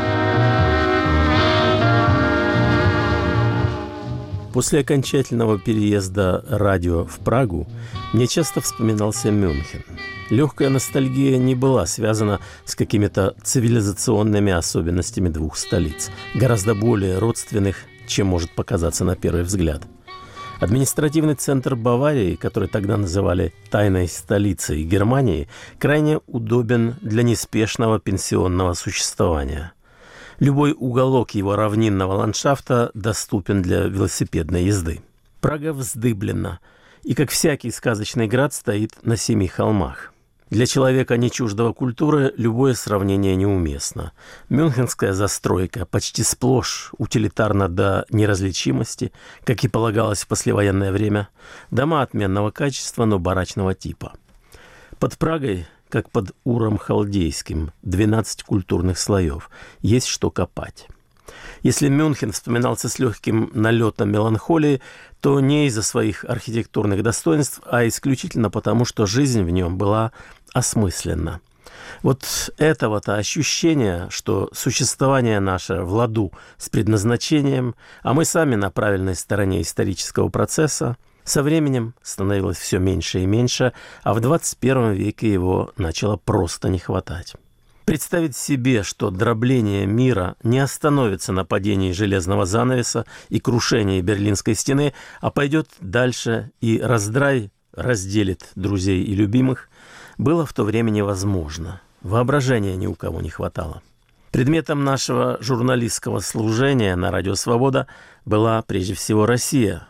После окончательного переезда радио в Прагу мне часто вспоминался Мюнхен. Легкая ностальгия не была связана с какими-то цивилизационными особенностями двух столиц, гораздо более родственных, чем может показаться на первый взгляд. Административный центр Баварии, который тогда называли «тайной столицей Германии», крайне удобен для неспешного пенсионного существования. Любой уголок его равнинного ландшафта доступен для велосипедной езды. Прага вздыблена и, как всякий сказочный град, стоит на 7 холмах. Для человека, не чуждого культуры, любое сравнение неуместно. Мюнхенская застройка почти сплошь утилитарна до неразличимости, как и полагалось в послевоенное время. Дома отменного качества, но барачного типа. Под Прагой, как под Уром Халдейским, 12 культурных слоев. Есть что копать. Если Мюнхен вспоминался с легким налетом меланхолии, то не из-за своих архитектурных достоинств, а исключительно потому, что жизнь в нем была осмысленна. Вот этого-то ощущения, что существование наше в ладу с предназначением, а мы сами на правильной стороне исторического процесса, со временем становилось все меньше и меньше, а в 21 веке его начало просто не хватать. Представить себе, что дробление мира не остановится на падении железного занавеса и крушении Берлинской стены, а пойдет дальше и раздрай разделит друзей и любимых, было в то время невозможно. Воображения ни у кого не хватало. Предметом нашего журналистского служения на «Радио Свобода» была прежде всего Россия.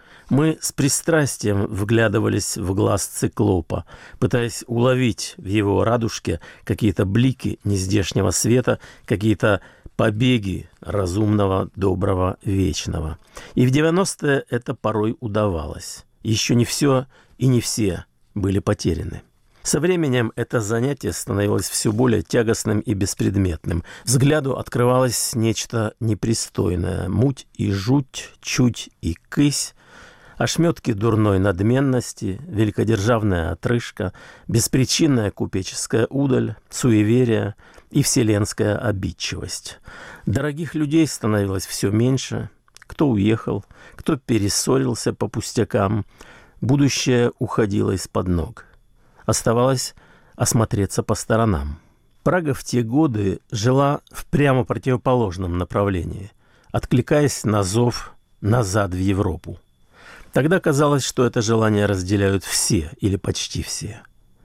Мы с пристрастием вглядывались в глаз циклопа, пытаясь уловить в его радужке какие-то блики нездешнего света, какие-то побеги разумного, доброго, вечного. И в 90-е это порой удавалось. Еще не все и не все были потеряны. Со временем это занятие становилось все более тягостным и беспредметным. Взгляду открывалось нечто непристойное. Муть и жуть, чуть и кысь, ошметки дурной надменности, великодержавная отрыжка, беспричинная купеческая удаль, суеверие и вселенская обидчивость. Дорогих людей становилось все меньше. Кто уехал, кто перессорился по пустякам. Будущее уходило из-под ног. Оставалось осмотреться по сторонам. Прага в те годы жила в прямо противоположном направлении, откликаясь на зов назад в Европу. Тогда казалось, что это желание разделяют все или почти все.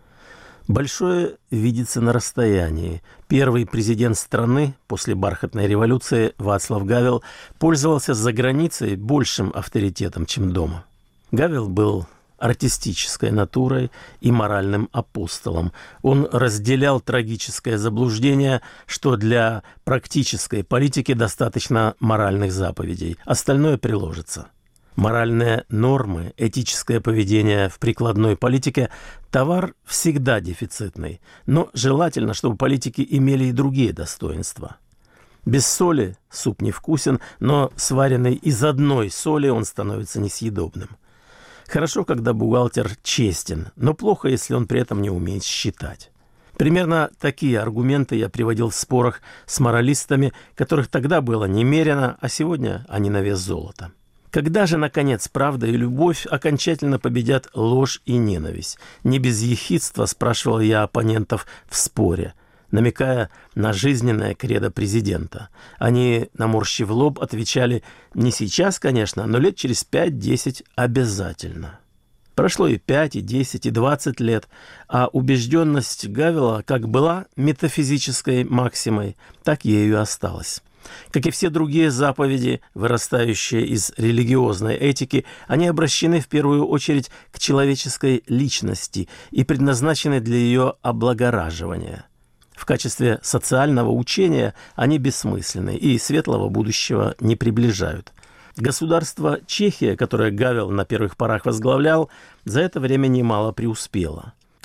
Большое видится на расстоянии. Первый президент страны после бархатной революции Václav Гавел пользовался за границей большим авторитетом, чем дома. Гавел был артистической натурой и моральным апостолом. Он разделял трагическое заблуждение, что для практической политики достаточно моральных заповедей, остальное приложится. Моральные нормы, этическое поведение в прикладной политике – товар всегда дефицитный, но желательно, чтобы политики имели и другие достоинства. Без соли суп невкусен, но сваренный из одной соли он становится несъедобным. Хорошо, когда бухгалтер честен, но плохо, если он при этом не умеет считать. Примерно такие аргументы я приводил в спорах с моралистами, которых тогда было немерено, а сегодня они на вес золота. Когда же, наконец, правда и любовь окончательно победят ложь и ненависть? Не без ехидства спрашивал я оппонентов в споре, намекая на жизненное кредо президента. Они, наморщив лоб, отвечали: не сейчас, конечно, но лет через 5-10 обязательно. Прошло и 5, и 10, и 20 лет, а убежденность Гавела как была метафизической максимой, так ею и осталась. Как и все другие заповеди, вырастающие из религиозной этики, они обращены в первую очередь к человеческой личности и предназначены для ее облагораживания. В качестве социального учения они бессмысленны и светлого будущего не приближают. Государство Чехия, которое Гавел на первых порах возглавлял, за это время немало преуспело.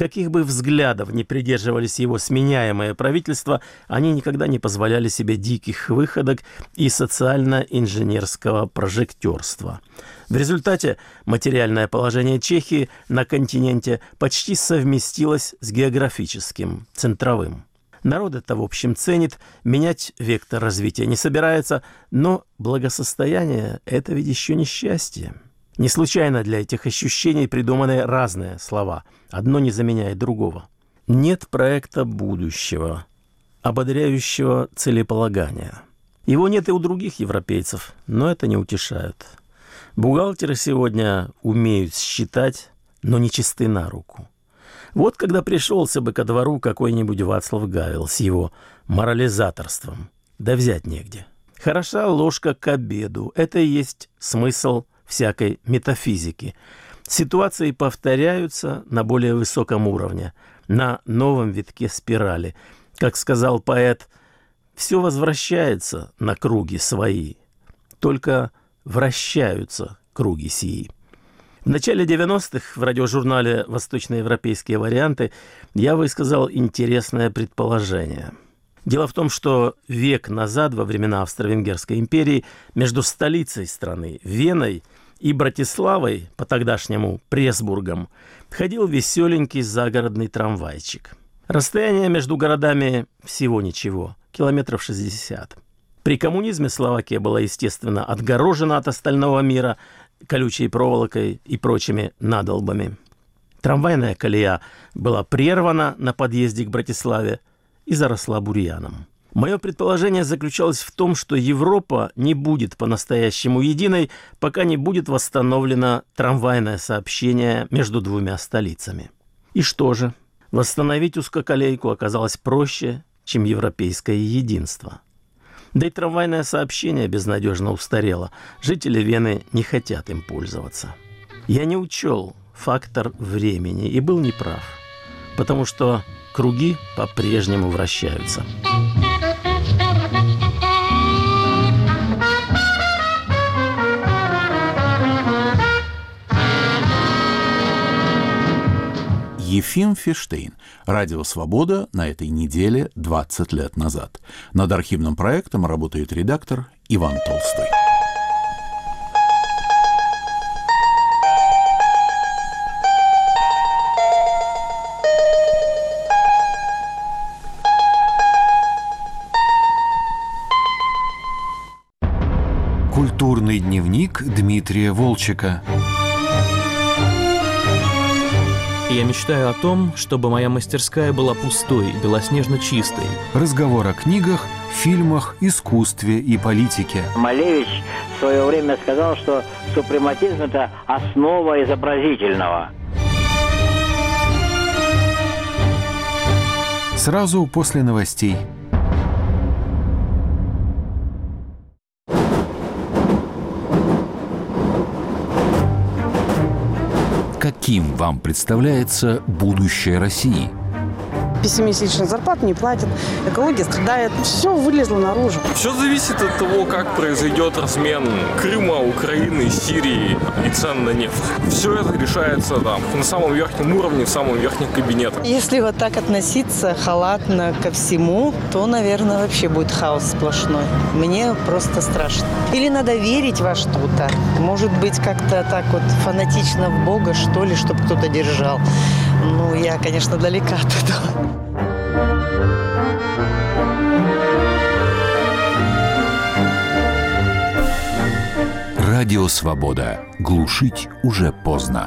Каких бы взглядов ни придерживались его сменяемые правительства, они никогда не позволяли себе диких выходок и социально-инженерского прожектерства. В результате материальное положение Чехии на континенте почти совместилось с географическим, центровым. Народ это, в общем, ценит, менять вектор развития не собирается, но благосостояние – это ведь еще не счастье. Не случайно для этих ощущений придуманы разные слова. Одно не заменяет другого. Нет проекта будущего, ободряющего целеполагания. Его нет и у других европейцев, но это не утешает. Бухгалтеры сегодня умеют считать, но не чисты на руку. Вот когда пришелся бы ко двору какой-нибудь Вацлав Гавел с его морализаторством, да взять негде. Хороша ложка к обеду. Это и есть смысл всякой метафизики. Ситуации повторяются на более высоком уровне, на новом витке спирали. Как сказал поэт, все возвращается на круги свои, только вращаются круги сии. В начале 90-х в радиожурнале «Восточноевропейские варианты» я высказал интересное предположение. Дело в том, что век назад, во времена Австро-Венгерской империи, между столицей страны, Веной, и Братиславой, по-тогдашнему Пресбургом, ходил веселенький загородный трамвайчик. Расстояние между городами всего ничего, километров 60. При коммунизме Словакия была, естественно, отгорожена от остального мира колючей проволокой и прочими надолбами. Трамвайная колея была прервана на подъезде к Братиславе и заросла бурьяном. Мое предположение заключалось в том, что Европа не будет по-настоящему единой, пока не будет восстановлено трамвайное сообщение между двумя столицами. И что же? Восстановить узкоколейку оказалось проще, чем европейское единство. Да и трамвайное сообщение безнадежно устарело. Жители Вены не хотят им пользоваться. Я не учел фактор времени и был неправ, потому что круги по-прежнему вращаются. Ефим Фиштейн. Радио «Свобода» на этой неделе 20 лет назад. Над архивным проектом работает редактор Иван Толстой. Культурный дневник Дмитрия Волчека. Я мечтаю о том, чтобы моя мастерская была пустой, белоснежно чистой. Разговор о книгах, фильмах, искусстве и политике. Малевич в свое время сказал, что супрематизм – это основа изобразительного. Сразу после новостей. Каким вам представляется будущее России? Пессимистично, зарплату не платят, экология страдает. Все вылезло наружу. Все зависит от того, как произойдет размен Крыма, Украины, Сирии и цен на нефть. Все это решается на самом верхнем уровне, в самом верхнем кабинете. Если вот так относиться халатно ко всему, то, наверное, вообще будет хаос сплошной. Мне просто страшно. Или надо верить во что-то. Может быть, как-то так вот фанатично в Бога, что ли, чтобы кто-то держал. Ну, я, конечно, далека от этого. Радио «Свобода». Глушить уже поздно.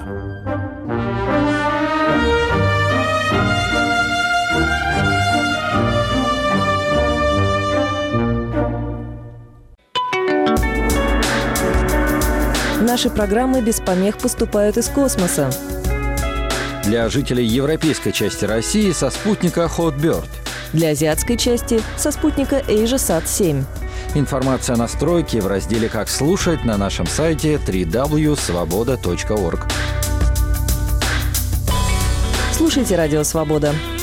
Наши программы без помех поступают из космоса. Для жителей европейской части России со спутника Hotbird. Для азиатской части со спутника AsiaSat-7. Информация о настройке в разделе «Как слушать» на нашем сайте www.svoboda.org. Слушайте «Радио Свобода».